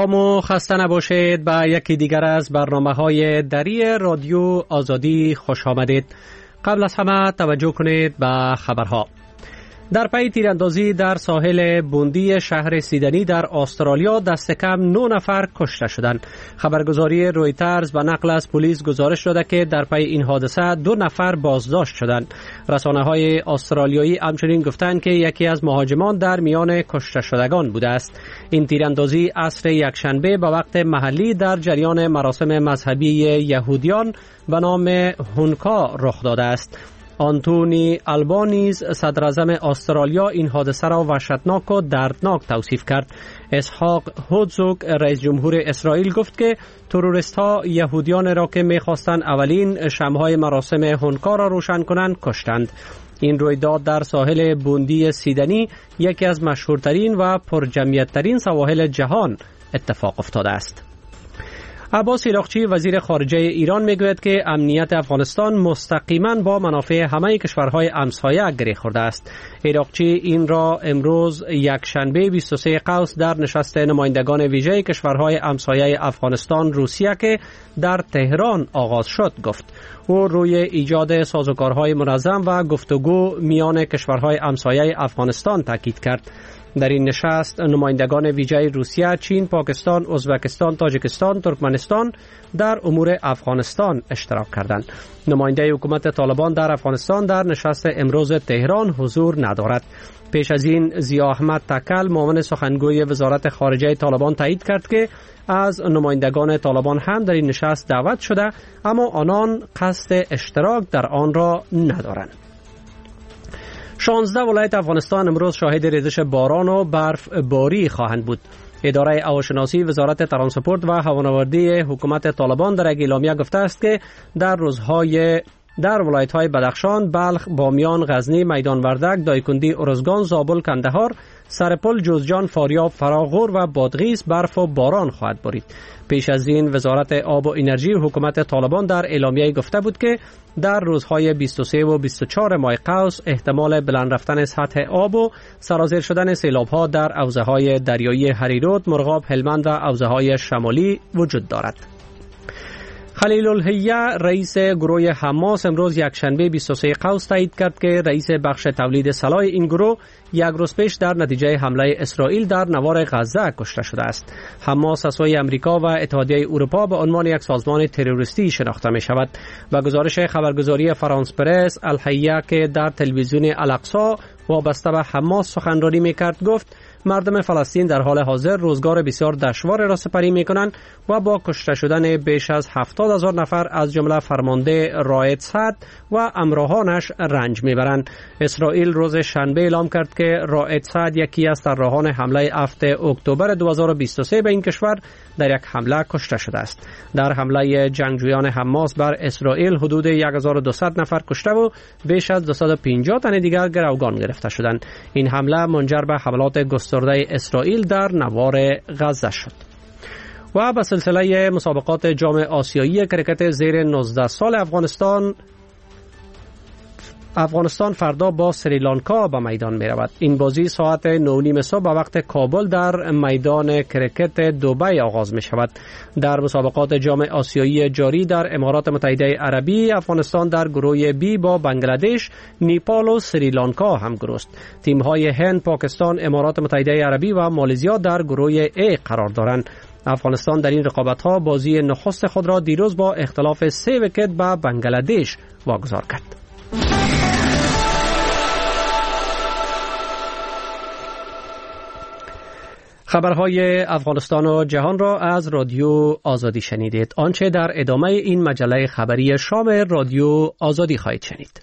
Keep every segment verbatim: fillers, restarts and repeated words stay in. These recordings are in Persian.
سلام و خسته نباشید. به یکی دیگر از برنامه‌های دری رادیو آزادی خوش آمدید. قبل از همه توجه کنید به خبرها. در پی تیراندازی در ساحل بوندی شهر سیدنی در استرالیا دست کم نه نفر کشته شدند. خبرگزاری رویترز به نقل از پلیس گزارش داده که در پی این حادثه دو نفر بازداشت شدند. رسانه‌های استرالیایی همچنین گفتند که یکی از مهاجمان در میان کشته شدگان بوده است. این تیراندازی عصر یکشنبه به وقت محلی در جریان مراسم مذهبی یهودیان به نام هونکا رخ داده است. آنتونی آلبانیز صدراعظم استرالیا این حادثه را وحشتناک و دردناک توصیف کرد. اسحاق هرزوگ رئیس جمهور اسرائیل گفت که تروریست ها یهودیان را که می‌خواستند اولین شمع‌های مراسم هونکا را روشن کنند کشتند. این رویداد در ساحل بوندی سیدنی یکی از مشهورترین و پرجمعیت‌ترین سواحل جهان اتفاق افتاده است. عباس عراقچی وزیر خارجه ایران میگوید که امنیت افغانستان مستقیما با منافع همه کشورهای همسایه گره خورده است. عراقچی این را امروز یکشنبه بیست و سوم قوس در نشست نمایندگان ویژه کشورهای همسایه افغانستان روسیه که در تهران آغاز شد گفت. او روی ایجاد سازوکارهای منظم و گفتگو میان کشورهای همسایه افغانستان تاکید کرد. در این نشست نمایندگان ویژه روسیه، چین، پاکستان، ازبکستان، تاجیکستان، ترکمنستان در امور افغانستان اشتراک کردند. نماینده حکومت طالبان در افغانستان در نشست امروز تهران حضور ندارد. پیش از این ضیا احمد تکل معاون سخنگوی وزارت خارجه طالبان تایید کرد که از نمایندگان طالبان هم در این نشست دعوت شده اما آنان قصد اشتراک در آن را ندارند. شانزده ولایت افغانستان امروز شاهد ریزش باران و برف باری خواهند بود. اداره هواشناسی وزارت ترانسپورت و هوانوردی حکومت طالبان در اعلامیه گفته است که در روزهای در ولایت‌های بدخشان، بلخ، بامیان، غزنی، میدان وردک، دایکندی، ارزگان، زابل، کندهار، سرپل، جوزجان، فاریاب، فراغور و بادغیس برف و باران خواهد بارید. پیش از این وزارت آب و انرژی حکومت طالبان در اعلامیه گفته بود که در روزهای بیست و سه و بیست و چهار ماه قوس احتمال بلند رفتن سطح آب و سرازیر شدن سیلاب‌ها در حوزه‌های دریایی هریرود، مرغاب، هلمند و حوزه‌های شمالی وجود دارد. خلیل الحیه رئیس گروه حماس امروز یکشنبه بیست و سوم قوس تایید کرد که رئیس بخش تولید سلاح این گروه یک روز پیش در نتیجه حمله اسرائیل در نوار غزه کشته شده است. حماس از سوی امریکا و اتحادیه اروپا به عنوان یک سازمان تروریستی شناخته می شود. و گزارش خبرگزاری فرانس پرس، الحیه که در تلویزیون الاقصی وابسته به حماس سخنرانی می کرد گفت مردم فلسطین در حال حاضر روزگار بسیار دشوار را سپری می کنند و با کشته شدن بیش از هفتاد هزار نفر از جمله فرمانده رائد سعد و همراهانش رنج می برند. اسرائیل روز شنبه اعلام کرد که رائد سعد یکی از طراحان حمله هفتم اکتبر دو هزار و بیست و سه به این کشور در یک حمله کشته شده است. در حمله جنگجویان حماس بر اسرائیل حدود هزار و دویست نفر کشته و بیش از دویست و پنجاه تن دیگر گروگان گرفته شدند. این حمله منجر به حملات گسترده اسرائیل در نوار غزه شد. و به سلسله مسابقات جام آسیایی کرکت زیر نوزده سال افغانستان افغانستان فردا با سریلانکا به میدان می رود. این بازی ساعت نه و نیم صبح به وقت کابل در میدان کرکت دبی آغاز می شود. در مسابقات جام آسیایی جاری در امارات متحده عربی، افغانستان در گروه بی با بنگلادش، نیپال و سریلانکا هم گروه است. تیم های هند، پاکستان، امارات متحده عربی و مالزیا در گروه ای قرار دارند. افغانستان در این رقابت ها بازی نخست خود را دیروز با اختلاف سه ویکت به بنگلادش واگذار کرد. خبرهای افغانستان و جهان را از رادیو آزادی شنیدید. آنچه در ادامه این مجله خبری شام رادیو آزادی خواهید شنید.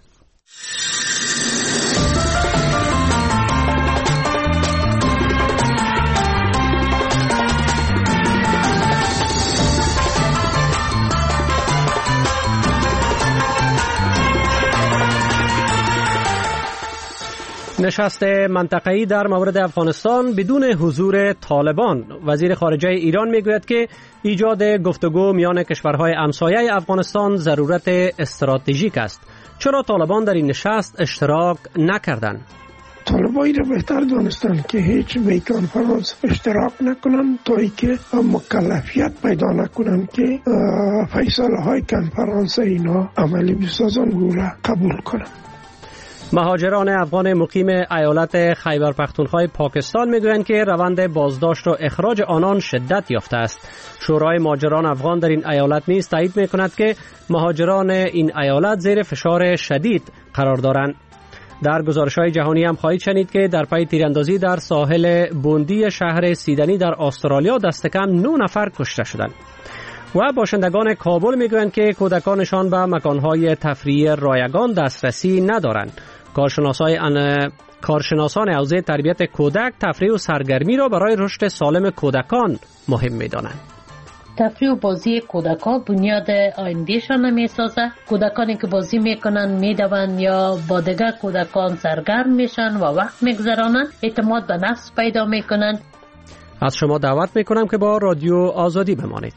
نشست منطقه‌ای در مورد افغانستان بدون حضور طالبان. وزیر خارجه ایران میگوید که ایجاد گفتگو میان کشورهای همسایه افغانستان ضرورت استراتژیک است. چرا طالبان در این نشست اشتراک نکردند؟ طالبایی را بهتر دانستند که هیچ به کنفرانس اشتراک نکنند تا اینکه مکلفیت پیدا نکنند که فیصله های کنفرانس اینا عملی بسازند و را قبول کنند. مهاجران افغان مقیم ایالت خیبر پختونخوا پاکستان میگویند که روند بازداشت و اخراج آنان شدت یافته است. شورای مهاجران افغان در این ایالت نیز تایید میکند که مهاجران این ایالت زیر فشار شدید قرار دارند. در گزارش‌های جهانی هم خواهید شنید که در پی تیراندازی در ساحل بوندی شهر سیدنی در استرالیا دست کم نه نفر کشته شدند. و باشندگان کابل میگویند که کودکانشان به مکانهای تفریحی رایگان دسترسی ندارند. کارشناسای ان... کارشناسان حوزه تربیت کودک تفریح و سرگرمی را برای رشد سالم کودکان مهم می‌دانند. تفریح و بازی کودکان بنیاد آیندهشان میسازه. کودکانی که بازی میکنن میدوند یا با دیگر کودکان سرگرم میشن و وقت میگذرانند، اعتماد به نفس پیدا میکنند. از شما دعوت میکنم که با رادیو آزادی بمانید.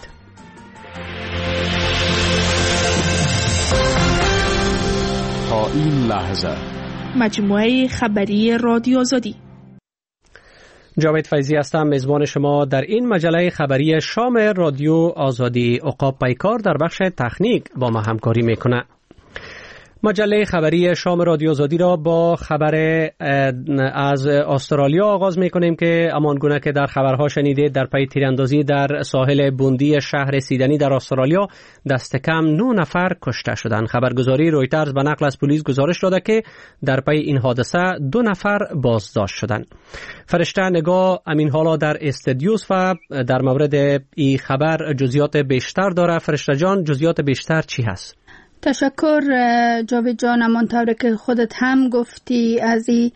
تا این لحظه مجموعه خبری رادیو آزادی. جاوید فیضی هستم، میزبان شما در این مجله خبری شام رادیو آزادی. عقاب پیکار در بخش تکنیک با ما همکاری میکنه. مجله خبری شام رادیو آزادی را با خبر از استرالیا آغاز میکنیم که همانگونه که در خبرها شنیدید در پی تیراندازی در ساحل بوندی شهر سیدنی در استرالیا دست کم نه نفر کشته شدند. خبرگزاری رویترز به نقل از پلیس گزارش داده که در پی این حادثه دو نفر بازداشت شدند. فرشته نگاه امین حالا در استودیوس و در مورد این خبر جزئیات بیشتر داره. فرشته جان، جزئیات بیشتر چی هست؟ تشکر جاوید جان. همانطور که خودت هم گفتی از این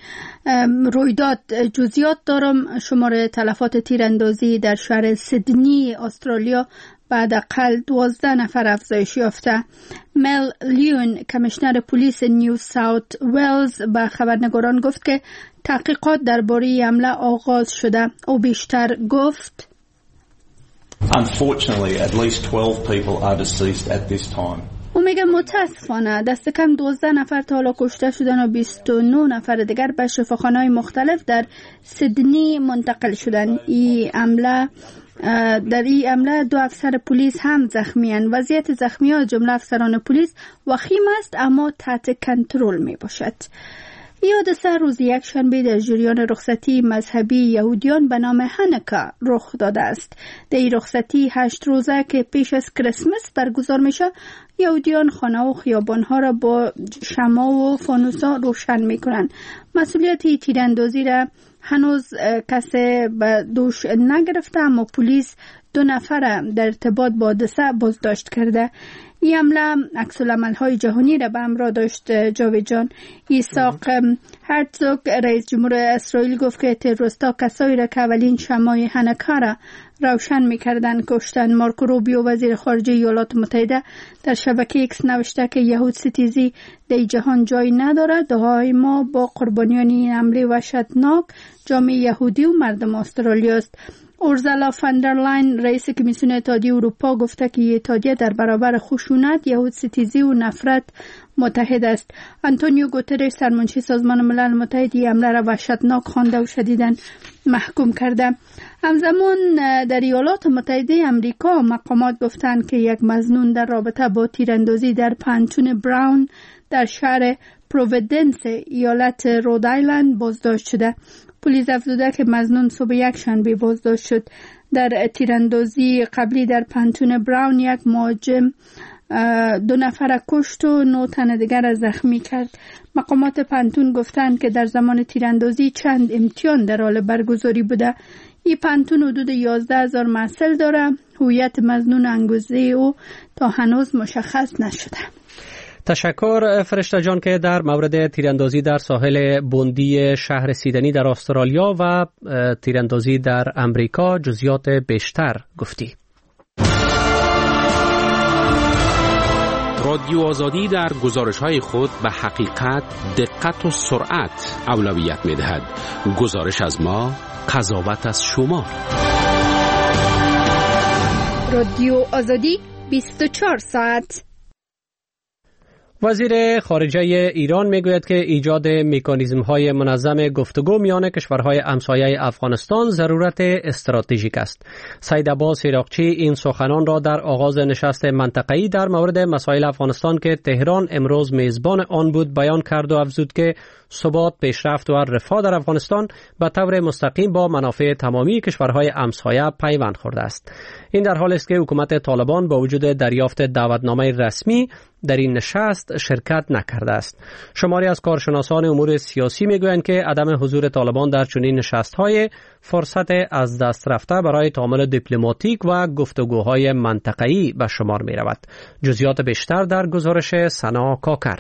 رویداد جزئیات دارم. شمار تلفات تیراندازی در شهر سیدنی استرالیا بعد حداقل دوازده نفر افزایش یافته. مل لیون کمیشنر پلیس نیو ساوت ولز به خبرنگاران گفت که تحقیقات درباره حمله آغاز شده. او بیشتر گفت Unfortunately, at least twelve people are deceased at this time. او میگه متاسفانه دست کم دوازده نفر تا حالا کشته شدن و بیست و نه نفر دیگر به شفاخانه‌های مختلف در سیدنی منتقل شدن. این حمله در این حمله دو افسر پلیس هم زخمی اند. وضعیت زخمی‌ها جمله افسران پلیس وخیم است اما تحت کنترل می باشد. این حادثه روز یک شنبه در جریان رخصتی مذهبی یهودیان به نام هانوکا رخ داده است. در این رخصتی هشت روزه که پیش از کریسمس برگزار میشه، یهودیان خانه و خیابانها را با شمع و فانوس‌ها روشن میکنن. مسئولیت تیراندازی را هنوز کسی به دوش نگرفته اما پلیس دو نفر در ارتباط با حادثه بازداشت کرده. این حمله عکس‌العمل‌های جهانی را به همراه داشت. جاوید جان، ایساق هرتزوگ رئیس جمهور اسرائیل گفت که تروریست‌ها کسایی را که اولین شمع هانوکا را روشن می‌کردند کشتند. مارکو روبیو وزیر خارجه ایالات متحده در شبکه ایکس نوشته که یهود ستیزی در جهان جای ندارد. دعای ما با قربانیان این حمله وحشتناک جامعه یهودی و مردم استرالیا است. اورزالا فاندرلاین رئیس کمیسیون اتحادیه اروپا گفته که اتحادیه در برابر خشونت، یهود ستیزی و نفرت متحد است. آنتونیو گوترش سرمنشی سازمان ملل متحد این حمله را وحشتناک خوانده و شدیداً محکوم کرده. همزمان در ایالات متحده آمریکا مقامات گفتند که یک مظنون در رابطه با تیراندازی در پانتون براون در شهر پروویدنس ایالت رودایلند بازداشت شده. پلیس افزوده که مظنون صبح یک شنبه بازداشت شد. در تیراندازی قبلی در پانتون براون یک مهاجم دو نفر کشت و نه تن دیگر را زخمی کرد. مقامات پانتون گفتند که در زمان تیراندازی چند امتحان در حال برگزاری بوده. این پانتون حدود یازده هزار محصل داره. هویت مظنون انگیزه او تا هنوز مشخص نشده. تشکر فرشته جان که در مورد تیراندازی در ساحل بوندی شهر سیدنی در استرالیا و تیراندازی در امریکا جزئیات بیشتر گفتی. رادیو آزادی در گزارش‌های خود به حقیقت، دقت و سرعت اولویت می‌دهد. گزارش از ما، قضاوت از شما. رادیو آزادی بیست و چهار ساعت. وزیر خارجه ایران میگوید که ایجاد مکانیزم‌های منظم گفتگو میان کشورهای همسایه افغانستان ضرورت استراتژیک است. سید عباس عراقچی این سخنان را در آغاز نشست منطقه‌ای در مورد مسائل افغانستان که تهران امروز میزبان آن بود بیان کرد و افزود که ثبات، پیشرفت و رفاه در افغانستان به طور مستقیم با منافع تمامی کشورهای همسایه پیوند خورده است. این در حالی است که حکومت طالبان با وجود دریافت دعوتنامه رسمی در این نشست شرکت نکرده است. شماری از کارشناسان امور سیاسی میگویند که عدم حضور طالبان در چنین نشست‌های فرصت از دست رفته برای تعامل دیپلماتیک و گفتگوهای منطقه‌ای به شمار می‌رود. جزئیات بیشتر در گزارش سنا کاکر.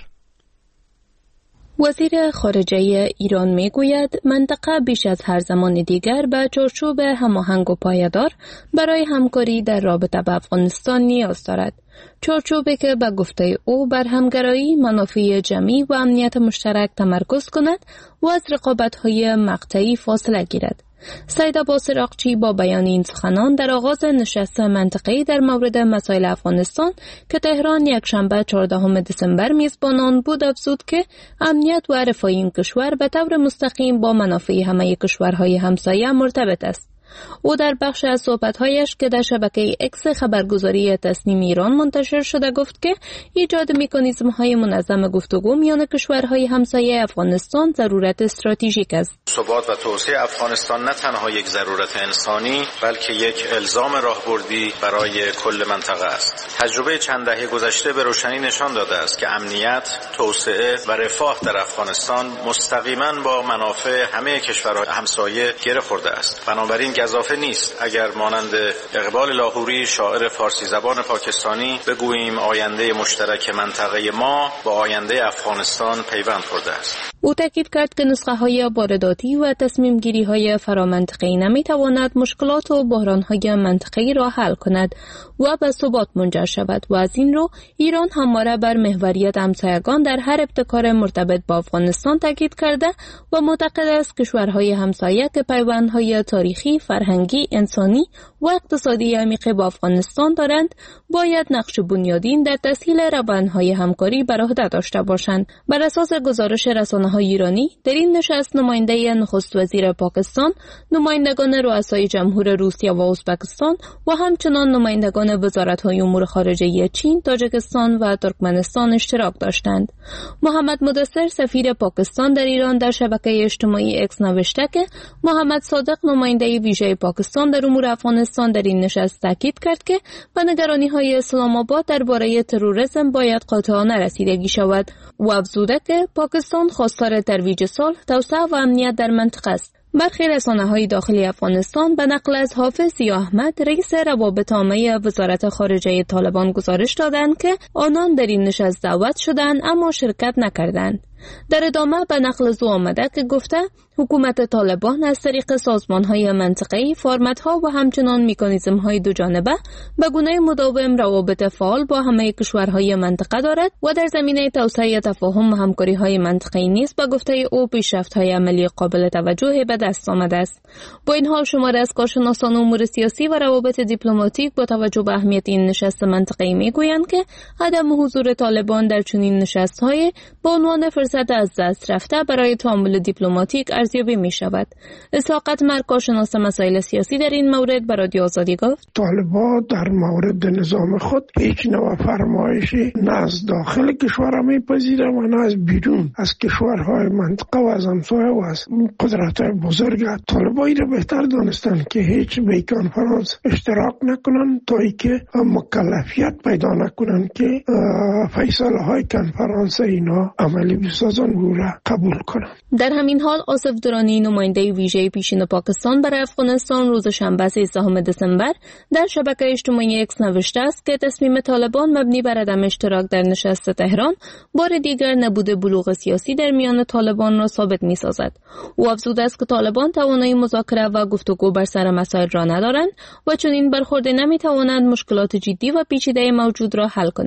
وزیر خارجه ایران میگوید منطقه بیش از هر زمان دیگر به چارچوب هماهنگ و پایدار برای همکاری در رابطه با افغانستان نیاز دارد. چارچوبی که به گفته او بر همگرایی، منافع جمعی و امنیت مشترک تمرکز کند و از رقابت‌های مقطعی فاصله گیرد. سید عباس عراقچی با بیان این سخنان در آغاز نشست منطقه‌ای در مورد مسائل افغانستان که تهران یکشنبه چهاردهم دسامبر میزبان آن بود افزود که امنیت و رفاه این کشور به طور مستقیم با منافع همه کشورهای همسایه مرتبط است. او در بخش از صحبت‌هایش که در شبکه اکس خبرگزاری تصنیم ایران منتشر شده گفت که ایجاد مکانیزم‌های منظم گفتگو میان کشورهای همسایه افغانستان ضرورت استراتژیک است. ثبات و توسعه افغانستان نه تنها یک ضرورت انسانی بلکه یک الزام راهبردی برای کل منطقه است. تجربه چند دهه گذشته به روشنی نشان داده است که امنیت، توسعه و رفاه در افغانستان مستقیما با منافع همه کشورهای همسایه گره خورده است. بنابراین گزافه نیست اگر مانند اقبال لاهوری شاعر فارسی زبان پاکستانی بگوییم آینده مشترک منطقه ما با آینده افغانستان پیوند خورده است. او تاکید کرد که نسخه های وارداتی و تصمیم گیری های فرامنطقه‌ای نمی تواند مشکلات و بحران های منطقه‌ای را حل کند و به ثبات منجر شود و از این رو ایران همواره بر محوریت همسایگان در هر ابتکار مرتبط با افغانستان تاکید کرده و معتقد است کشورهای همسایه که پیوندهای تاریخی، فرهنگی، انسانی و اقتصادی عمیق با افغانستان دارند باید نقش بنیادین در تسهیل روندهای همکاری بر عهده داشته باشند. بر اساس گزارش رسانه‌های ایرانی در این نشست نماینده نخست وزیر پاکستان، نمایندگان رؤسای جمهور روسیه و ازبکستان و همچنان نمایندگان وزارت‌های امور خارجه چین، تاجیکستان و ترکمنستان اشتراک داشتند. محمد مدثر سفیر پاکستان در ایران در شبکه اجتماعی اکس نوشته که محمد صادق نماینده ویژه پاکستان در امور افغانستان در این نشست تاکید کرد که به نگرانی‌های اسلام آباد درباره تروریسم باید قاطعانه رسیدگی شود و افزوده که پاکستان خواستار ترویج صلح، توسعه و امنیت در منطقه است. برخی رسانه‌های داخلی افغانستان به نقل از حافظ ضیا احمد رئیس روابط عامه وزارت خارجه طالبان گزارش دادند که آنان در این نشست دعوت شدند اما شرکت نکردند. در ادامه به نقل از او آمده که گفته حکومت طالبان از طریق سازمان‌های منطقه‌ای، فرمت‌ها و همچنان مکانیزم‌های دو جانبه به گونه مداوم روابط فعال با همه کشورهای منطقه دارد و در زمینه توسعه تفاهم و همکاری‌های منطقه‌ای نیز به گفته او پیشرفت‌های عملی قابل توجهی به دست آمده است. با این حال شماری از کارشناسان امور سیاسی و روابط دیپلماتیک با توجه به اهمیت این نشست منطقه‌ای می‌گویند که عدم حضور طالبان در چنین نشست‌های به عنوان فرصت از دست رفته برای تعامل دیپلماتیک ارزیابی می شود. اسحاق اتمر کارشناس مسائل سیاسی در این مورد به رادیو آزادی گفت طالبان در مورد نظام خود هیچ نوع فرمایشی نه از داخل کشور میپذیره و نه از بیرون از کشورهای منطقه و از همسایه و از قدرت‌های بزرگ. طالبان را بهتر دانستند که هیچ به کنفرانس اشتراک نکنند تا اینکه مکلفیت پیدا نکنند که فیصله های کنفرانس اینا عملی بسازن و قبول کنند. در همین حال آصف درانی نماینده ویژه پیشین پاکستان برای افغانستان روز شنبه سیزدهم دسامبر در شبکه اجتماعی اکس نوشته است که تصمیم طالبان مبنی بر عدم اشتراک در نشست تهران بار دیگر نبوده بلوغ سیاسی در میان طالبان را ثابت می‌سازد. او افزوده است که طالبان توانایی مذاکره و گفتگو بر سر مسائل را ندارند و چنین برخورد نمی‌تواند مشکلات جدی و پیچیده موجود را حل کند.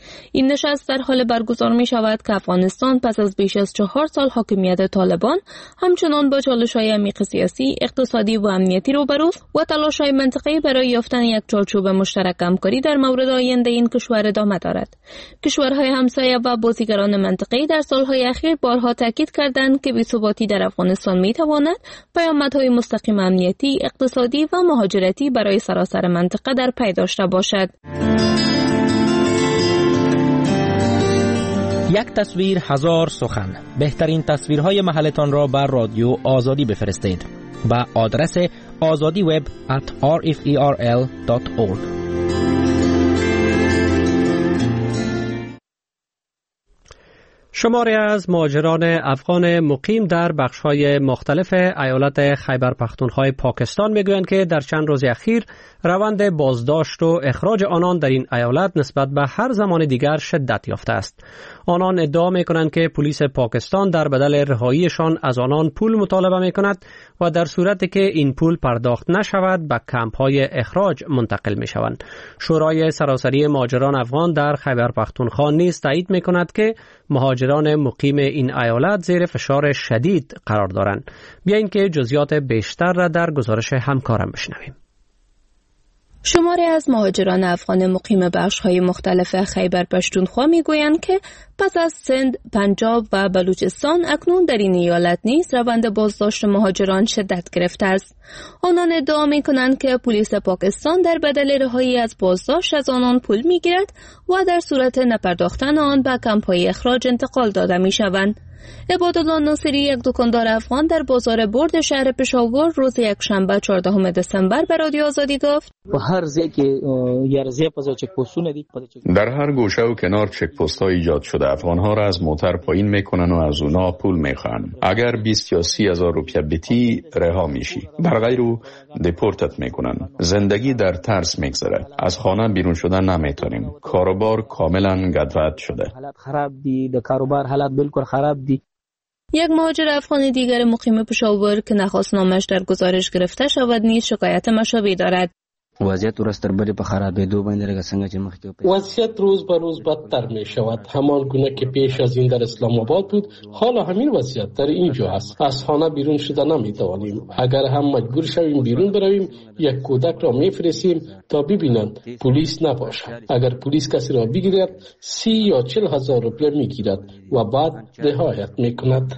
این نشست در حال برگزار می شود که افغانستان پس از بیش از چهار سال حاکمیت طالبان همچنان با چالش‌های عمیق سیاسی، اقتصادی و امنیتی روبروست و تلاش‌های منطقه‌ای برای یافتن یک چارچوب مشترک همکاری در مورد آینده این کشور ادامه دارد. کشورهای همسایه و بازیگران منطقه‌ای در سال‌های اخیر بارها تاکید کردند که بی‌ثباتی در افغانستان می‌تواند پیامدهای مستقیم امنیتی، اقتصادی و مهاجرتی برای سراسر منطقه در پی داشته باشد. یک تصویر هزار سخن. بهترین تصویرهای محلتان را بر رادیو آزادی بفرستید با آدرس azadi web at r f e r l dot org. شماری از مهاجران افغان مقیم در بخش‌های مختلف ایالت خیبر پختونخوا پاکستان میگویند که در چند روز اخیر روند بازداشت و اخراج آنان در این ایالت نسبت به هر زمان دیگر شدت یافته است. آنان ادعا میکنند که پلیس پاکستان در بدل رهاییشان از آنان پول مطالبه میکند و در صورتی که این پول پرداخت نشود به کمپ‌های اخراج منتقل میشوند. شورای سراسری مهاجران افغان در خیبر پختونخوا نیز تایید میکند که مهاجران مقیم این ایالت زیر فشار شدید قرار دارند. بیایید که جزئیات بیشتر را در گزارش همکارم بشنویم. شماری از مهاجران افغان مقیم بخش‌های مختلف خیبر پختونخوا میگویند که پس از سند، پنجاب و بلوچستان اکنون در این ایالت نیز روند بازداشت مهاجران شدت گرفته است. آنان ادعا می‌کنند که پلیس پاکستان در بدل رهایی از بازداشت از آنان پول می‌گیرد و در صورت نپرداختن آن به کمپ‌های اخراج انتقال داده می‌شوند. عبادالله ناصری، یک دکاندار افغان در بازار برد شهر پشاور، روز یکشنبه چهاردهم دسامبر به رادیو آزادی گفت: در هر گوشه و کنار چک پست ها ایجاد شده. افغان ها را از موتر پایین میکنن و از اونا پول میخوان. اگر بیست یا سی هزار روپیه بتی رها میشی، در غیر او دپورتت میکنن. زندگی در ترس میگذره. از خانه بیرون شدن نمیتونیم. کاروبار کاملا گدوت شده. حالت خراب دی، د کاروبار حالت بالکل خراب دی. یک مهاجر افغانی دیگر مقیم پشاور که نخواست نامش در گزارش گرفته شود نیز شکایت مشابهی دارد. وضعیت ورځ تر بلې په خرابېدو باندې لکه څنګه چې مخکې وضعیت روز به روز بدتر می شود. همان گونه که پیش از این در اسلام آباد بود، حالا همین وضعیت در اینجا است. از خانه بیرون شده نمی توانیم. اگر هم مجبور شویم بیرون برویم، یک کودک را میفرستیم تا ببینند پلیس نباشد. اگر پلیس کسی را بگیرد، سی یا چل هزار روپیه میگیرد و بعد رهایت میکند.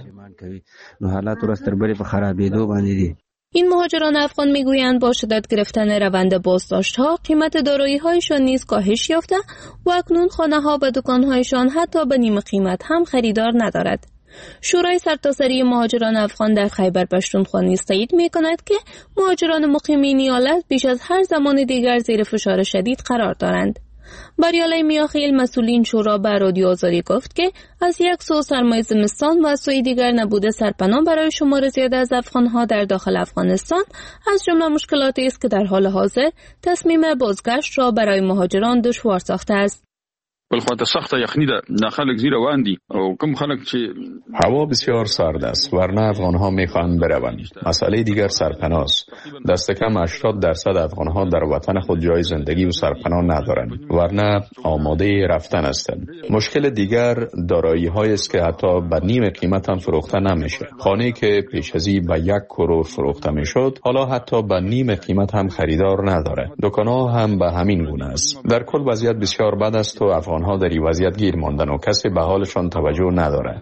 نو حالات ورځ تر بلې په خرابېدو باندې دي. این مهاجران افغان میگویند با شدت گرفتن روند بازداشت‌ها قیمت دارایی‌هایشان نیز کاهش یافته و اکنون خانه‌ها و دکان‌هایشان حتی به نیم قیمت هم خریدار ندارد. شورای سرتاسری مهاجران افغان در خیبر پختونخوا نیز تایید می‌کند که مهاجران مقیم این ایالت بیش از هر زمان دیگر زیر فشار شدید قرار دارند. بریاله میاخیل، مسئولین شورا به رادیو آزادی گفت که از یک سو سرمای زمستان و از سوی دیگر نبوده سرپناه برای شمار زیاده از افغانها در داخل افغانستان از جمله مشکلاتی است که در حال حاضر تصمیم بازگشت را برای مهاجران دشوار ساخته است. بل خواته سخته یخنی ده، نه خلق زیر واندی او کم خلق چه هوا بسیار سرد است، ورنه افغانها میخوان بروند. مسئله دیگر سرپناه است. دست کم هشتاد درصد افغانها در وطن خود جای زندگی و سرپناه ندارند، ورنه آماده رفتن هستند. مشکل دیگر دارایی های است که حتی به نیم قیمت هم فروخته نمیشه. خانه‌ای که پیش ازی به یک کرور فروخته میشد، حالا حتی به نیم قیمت هم خریدار نداره. دکان‌ها هم به همین گونه است. در کل وضعیت بسیار بد است و افغان ها در این وضعیت گیر ماندن و کسی به حالشان توجه نداره.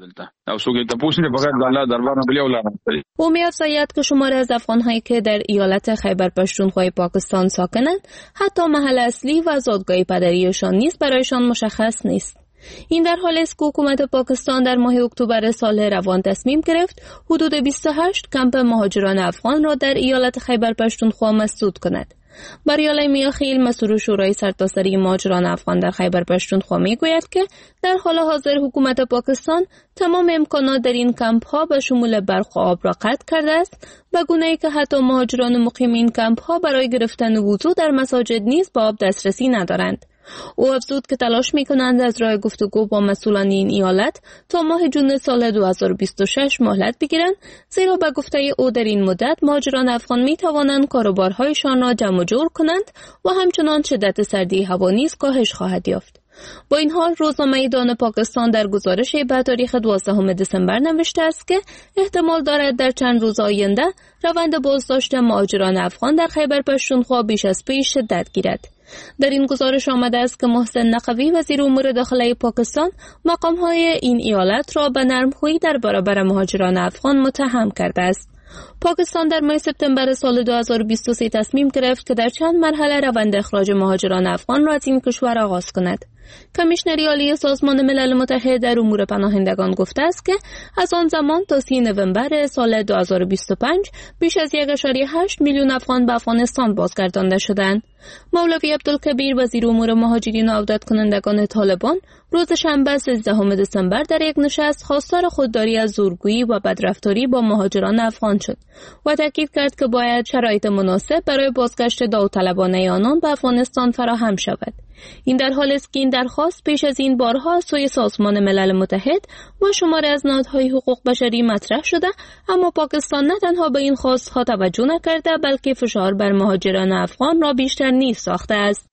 او می‌افزاید که شماری از افغان‌هایی که در ایالت خیبر پختونخوا پاکستان ساکنند حتی محل اصلی و زادگاه پدریشان نیز برایشان مشخص نیست. این در حالی است که حکومت پاکستان در ماه اکتبر سال روان تصمیم گرفت حدود بیست و هشت کمپ مهاجران افغان را در ایالت خیبر پختونخوا مسدود کند. بریاله میاخیل، مسئول شورای سرتاسری مهاجران افغان در خیبر پختونخوا میگوید که در حال حاضر حکومت پاکستان تمام امکانات در این کمپ ها به شمول برق و آب را قطع کرده است، به گونه‌ای که حتی مهاجران مقیم این کمپ ها برای گرفتن وضو در مساجد نیز به آب دسترسی ندارند. او افزود که تلاش می‌کنند از راه گفتگو با مسئولان این ایالت تا ماه جون سال دو هزار و بیست و شش مهلت بگیرند، زیرا به گفته او در این مدت مهاجران افغان می‌توانند کاروبارهایشان را جمع و جور کنند و همچنان شدت سردی هوا نیز کاهش خواهد یافت. با این حال روزنامه دان پاکستان در گزارشی به تاریخ دوازدهم دسامبر نوشته است که احتمال دارد در چند روز آینده روند بازداشت مهاجران افغان در خیبر پختونخوا بیش از پیش شدت گیرد. در این گزارش آمده است که محسن نقوی وزیر امور داخلی پاکستان مقام‌های این ایالت را به نرمخویی در برابر مهاجران افغان متهم کرده است. پاکستان در ماه سپتامبر سال دو هزار و بیست و سه تصمیم گرفت که در چند مرحله روند اخراج مهاجران افغان را از این کشور آغاز کند. کمیشنری عالی سازمان ملل متحد در امور پناهندگان گفته است که از آن زمان تا سی نوامبر سال دو هزار و بیست و پنج بیش از یک ممیز هشت میلیون افغان به افغانستان بازگردانده شدند. مولوی عبدالکبیر وزیر امور مهاجرین و عودت کنندگان طالبان روز شنبه سیزدهم دسامبر در یک نشست خواستار خودداری از زورگویی و بدرفتاری با مهاجران افغان شد و تاکید کرد که باید شرایط مناسب برای بازگشت داوطلبانه آنان به افغانستان فراهم شود. این در حالی است که این درخواست پیش از این بارها از سوی سازمان ملل متحد و شماری از نهادهای حقوق بشری مطرح شده، اما پاکستان نه تنها به این خواستها توجه نکرده بلکه فشار بر مهاجران افغان را بیشتر نیز ساخته است.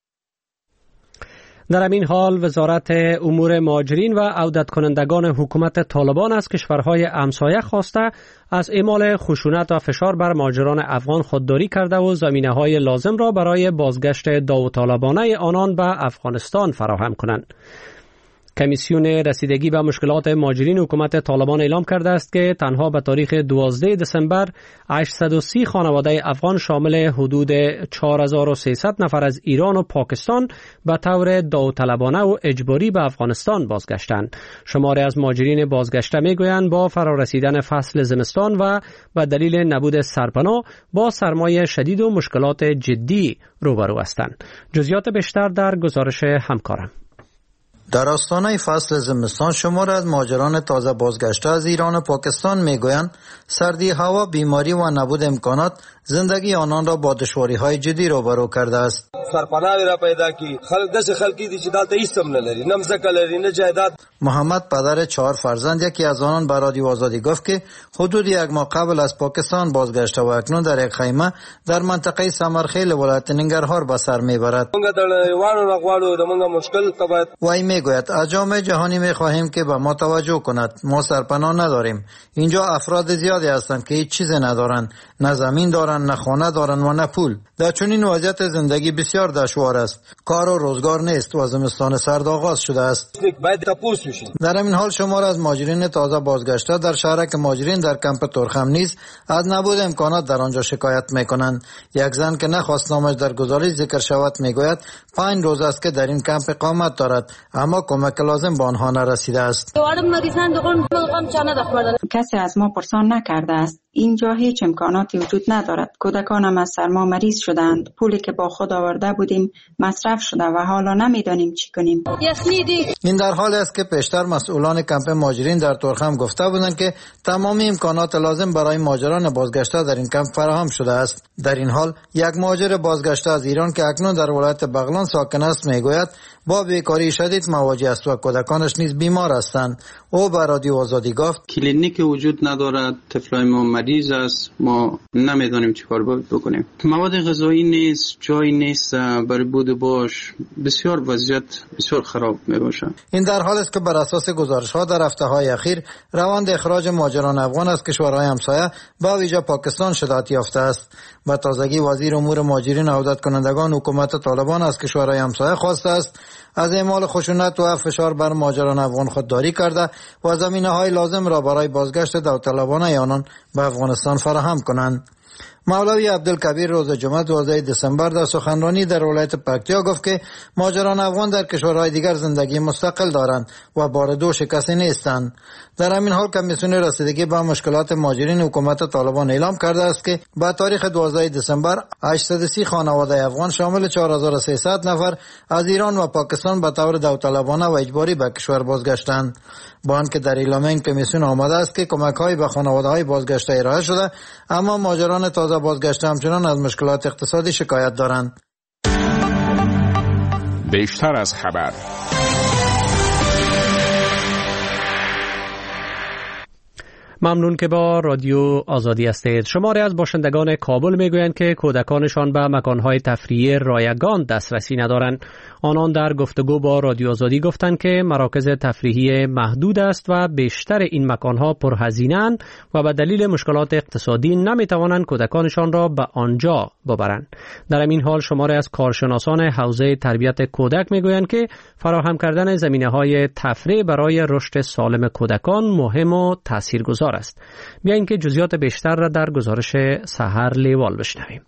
در همین حال وزارت امور مهاجرین و عودت کنندگان حکومت طالبان از کشورهای همسایه خواسته از اعمال خشونت و فشار بر مهاجران افغان خودداری کرده و زمینه‌های لازم را برای بازگشت داوطلبانه آنان به افغانستان فراهم کنند. کمیسیون رسیدگی به مشکلات مهاجرین حکومت طالبان اعلام کرده است که تنها به تاریخ دوازدهم دسامبر هشتصد و سی خانواده افغان شامل حدود چهار هزار و سیصد نفر از ایران و پاکستان به طور داوطلبانه و اجباری به افغانستان بازگشتند. شماری از مهاجرین بازگشته میگویند با فرارسیدن فصل زمستان و به دلیل نبود سرپناه با سرمایه شدید و مشکلات جدی روبرو هستند. جزئیات بیشتر در گزارش همکارم. در آستانه فصل زمستان شمار از مهاجران تازه بازگشته از ایران و پاکستان میگویند سردی هوا، بیماری و نبود امکانات زندگی آنان را با دشواری‌های جدی روبرو کرده است. سرپناه را پیدا کی خلک داسې خلکی دي چې دلته هیڅ هم نه لري، نه مځکه لري نه جایداد. محمد پدر چهار فرزند یکی از آنان به رادیو آزادی گفت که حدود یک ماه قبل از پاکستان بازگشته و اکنون در یک خیمه در منطقه سمرخیل ولایت ننگرهار به سر میبرد. وی میگوید از جامعه جهانی میخواهیم که به ما توجه کند. ما سرپناه نداریم. اینجا افراد زیادی هستند که هیچ چیزی ندارند، نه زمین دارند، نه خانه دارند و نه پول. در چنین وضعیت زندگی بسیار دشوار است. کار و روزگار نیست و زمستان سرد آغاز شده است. در این حال شمار از مهاجرین تازه بازگشته در شهرک مهاجرین در کمپ ترخم نیز از نبود امکانات در آنجا شکایت میکنند. یک زن که نخواست نامش در گزارش ذکر شود میگوید پنج روز است که در این کمپ اقامت دارد اما کمک لازم به آنها نرسیده است. کسی از ما پرسان نکرده است. اینجا هیچ امکاناتی وجود ندارد. کودکانم از سرما مریض شدند. پولی که با خود آورده بودیم مصرف شده و حالا نمیدانیم چی کنیم. این در حالی است که پیشتر مسئولان کمپ مهاجرین در ترخم گفته بودند که تمام امکانات لازم برای مهاجران بازگشته در این کمپ فراهم شده است. در این حال یک مهاجر بازگشته از ایران که اکنون در ولایت بغلان ساکن است میگوید با بیکاری شدید مواجه است و کودکانش نیز بیمار هستند. او به رادیو آزادی گفت کلینیک وجود ندارد، طفلای ما مریض است، ما نمیدانیم چیکار بکنیم. مواد غذایی نیست، جای نیست برای بود باش، بسیار وضعیت بسیار خراب میباشه. این در حال است که بر اساس گزارش ها در هفته های اخیر روند اخراج مهاجران افغان از کشورهای همسایه به ویژه پاکستان شدت یافته است. به تازگی وزیر امور مهاجرین و عودت کنندگان حکومت طالبان از کشورهای همسایه خواسته است از اعمال خشونت و فشار بر مهاجران افغان خودداری کرده و زمینه‌های لازم را برای بازگشت داوطلبانه آنان به افغانستان فراهم کنند. مولوی عبدالکبیر روز جمعه دوازدهم دسامبر در سخنرانی در ولایت پکتیا گفت که مهاجران افغان در کشورهای دیگر زندگی مستقل دارند و بار دوش کسی نیستند. در همین حال کمیسیون رسیدگی به مشکلات مهاجرین حکومت طالبان اعلام کرده است که با تاریخ دوازدهم دسامبر هشتصد و سی خانواده افغان شامل چهار هزار و سیصد نفر از ایران و پاکستان به طور داوطلبانه و اجباری به کشور بازگشتند. با آنکه در اعلامیه این کمیسیون آمده است که کمک‌های به خانواده‌های بازگشته ارائه شده، اما مهاجران تازه بازگشته همچنان از مشکلات اقتصادی شکایت دارند. بیشتر از خبر. ممنون که با رادیو آزادی هستید. شماری از باشندگان کابل میگویند که کودکانشان به مکانهای تفریحی رایگان دسترسی ندارند. آنان در گفتگو با رادیو آزادی گفتند که مراکز تفریحی محدود است و بیشتر این مکانها پرهزینه‌اند و به دلیل مشکلات اقتصادی نمیتوانند کودکانشان را به آنجا ببرند. در این حال شماری از کارشناسان حوزه تربیت کودک میگویند که فراهم کردن زمینه‌های تفریح برای رشد سالم کودکان مهم و تاثیرگذار است. بیایید که جزئیات بیشتر را در گزارش سحر لیوال بشنویم.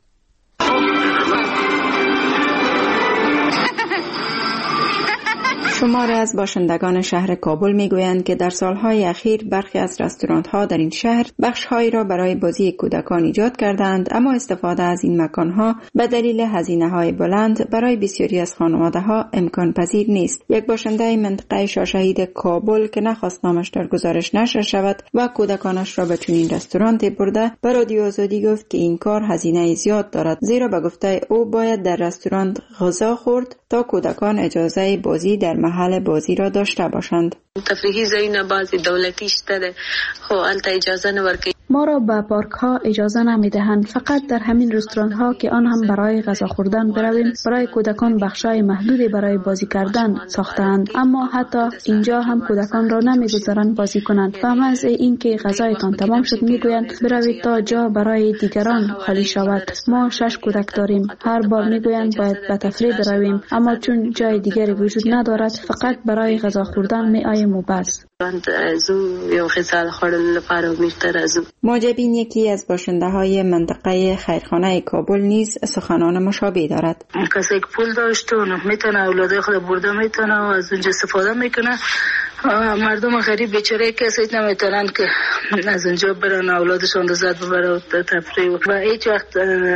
شماری از باشندگان شهر کابل میگویند که در سالهای اخیر برخی از رستوران‌ها در این شهر بخش‌هایی را برای بازی کودکان ایجاد کردند، اما استفاده از این مکان‌ها به دلیل هزینه‌های بلند برای بسیاری از خانواده‌ها امکان پذیر نیست. یک باشنده منطقه شاهشهید کابل که نخواست نامش در گزارش نشر شود و کودکانش را به چنین رستورانتی برده، به رادیو آزادی گفت که این کار هزینه زیاد دارد، زیرا به گفته او باید در رستوران غذا خورد تا کودکان اجازه بازی در محل بازی را داشته باشند. تفریحی زین بعضی دولتی شده خو البته اجازه نورکی. ما را به پارک ها اجازه نمیدهند، فقط در همین رستوران ها که آن هم برای غذا خوردن برویم برای کودکان بخشای محدودی برای بازی کردن ساختند، اما حتی اینجا هم کودکان را نمیگذارند بازی کنند و محض اینکه غذایتان تمام شد میگویند بروید تا جا برای دیگران خالی شود. ما شش کودک داریم، هر بار میگویند باید به تفریح برویم، اما چون جای دیگری وجود ندارد فقط برای غذا خوردن می آییم و بس. معجبین یکی از باشنده های منطقه خیرخانه کابل نیز سخنان مشابه دارد. کسی که پول داشت و میتونه اولاده خود برده میتونه و از اونجا استفاده میکنه. مردم غریب بیچاره کسی نمیتونن که از اونجا برن اولادشون لذت ببرن و تفریح و هیچ وقت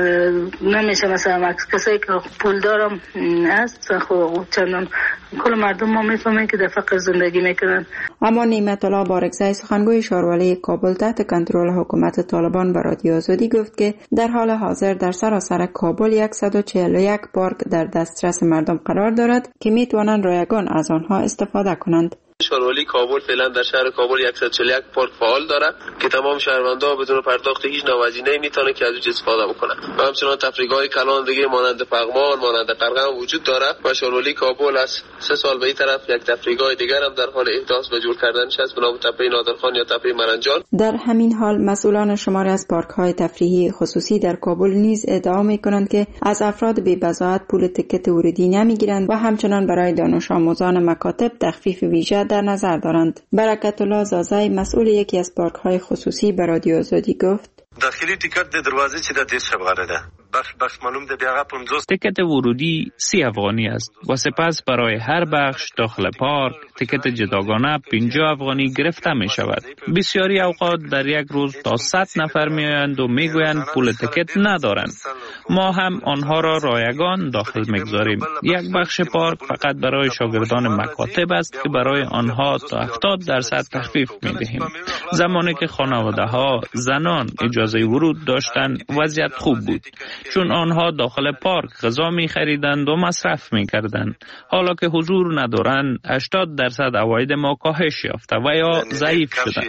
نمیشه مثلا کسی که پول دارم است خب چندان کل مردم ما میفهمن که در فقر زندگی میکنن. اما نعمت الله بارکزی سخنگوی شاروالی کابل تحت کنترل حکومت طالبان به رادیو آزادی گفت که در حال حاضر در سراسر کابل صد و چهل و یک پارک در دسترس مردم قرار دارد که میتوانند رایگان از آنها استفاده کنند. شاروالی کابل فعلا در شهر کابل صد و چهل و یک پارک فعال دارد که تمام شهروندان بدون پرداخت هیچ نوهزینه‌ای میتونه که از اون استفاده بکنن. و همچنین تفریحگاه کلان دیگه مانند پغمان، مانند قرقم وجود دارد و شاروالی کابل از سه سال به این طرف یک تفریحگاه دیگر هم در حال احداث و جور کردنش است به نام تپه نادرخان یا تپه مرنجان. در همین حال مسئولان شماری از پارک‌های تفریحی خصوصی در کابل نیز ادعا می‌کنند که از افراد بی‌بضاعت پول تکت ورودی نمی‌گیرند و همچنین برای دانش آموزان مکاتب تخفیف ویژه در نظر دارند. برکت الله زازای مسئول یکی از پارک‌های خصوصی به رادیو آزادی گفت: داخلی تیکت د دروازه چې د دیش شبغره ده بخش بخش معلوم ده بیاغه پنځوس تیکت ورودی سی افغانی است و سپس برای هر بخش داخل پارک تیکت جداگانه پنجاه افغانی گرفته می شود. بسیاری اوقات در یک روز تا صد نفر می آیند و می گویند پول تیکت ندارند. ما هم آنها را رایگان داخل می گذاریم. یک بخش پارک فقط برای شاگردان مکاتب است که برای آنها تا هفتاد درصد تخفیف می دهیم. زمانی که خانواده ها زنان اجازه ورود داشتند وضعیت خوب بود، چون آنها داخل پارک غذا می خریدند و مصرف می کردند. حالا که حضور ندارند هشتاد درصد عواید ما کاهش یافته و یا ضعیف شده.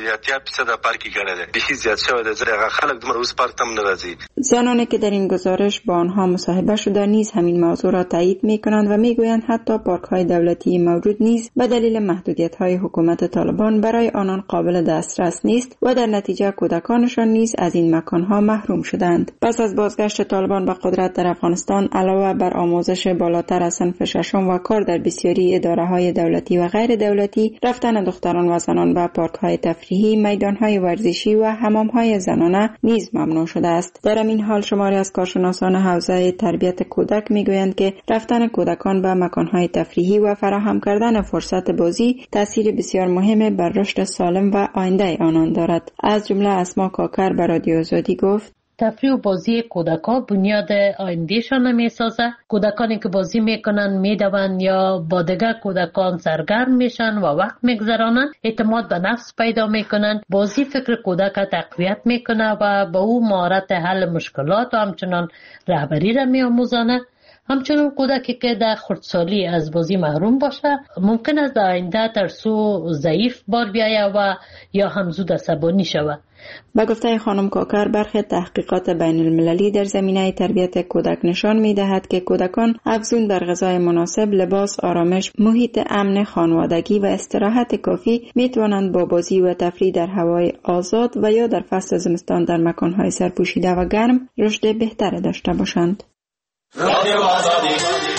زنانی که در این گزارش با آنها مصاحبه شده نیز همین موضوع را تایید می کنند و می گویند حتی پارک های دولتی موجود نیز به دلیل محدودیت های حکومت طالبان برای آنان قابل دسترس نیست و در نتیجه کودکانشان نیز از این مکان ها محروم شدند. پس از بازگشت طالبان به قدرت در افغانستان علاوه بر آموزش بالاتر از صنف ششم و کار در بسیاری اداره های دولتی و غیر دولتی، رفتن دختران و زنان به پارک های تفریحی، میدان های ورزشی و حمام های زنانه نیز ممنوع شده است. در این حال شماری از کارشناسان حوزه تربیت کودک میگویند که رفتن کودکان به مکان های تفریحی و فراهم کردن فرصت بازی تاثیر بسیار مهم بر رشد سالم و آینده آنان دارد. از جمله اسما کاکر به رادیو آزادی گفت: تفریح و بازی کودکان بنیاد آیندهشان میسازه. کودکانی که بازی میکنن میدوند یا با دیگر کودکان سرگرم میشن و وقت میگذرانند، اعتماد به نفس پیدا میکنن. بازی فکر کودک تقویت میکنه و با او مهارت حل مشکلات و همچنان رهبری را میآموزاند. همچنین کودکی که در خردسالی از بازی محروم باشه ممکن است در آینده ترسو ضعیف بار بیایه و یا هم زود عصبانی شود. با گفته خانم کاکر برخی تحقیقات بین المللی در زمینه تربیت کودک نشان می دهد که کودکان افزون بر غذای مناسب، لباس، آرامش، محیط امن خانوادگی و استراحت کافی می توانند با بازی و تفریح در هوای آزاد و یا در فصل زمستان در مکانهای سرپوشیده و گرم رشد بهتری داشته باشند. رادیو آزادی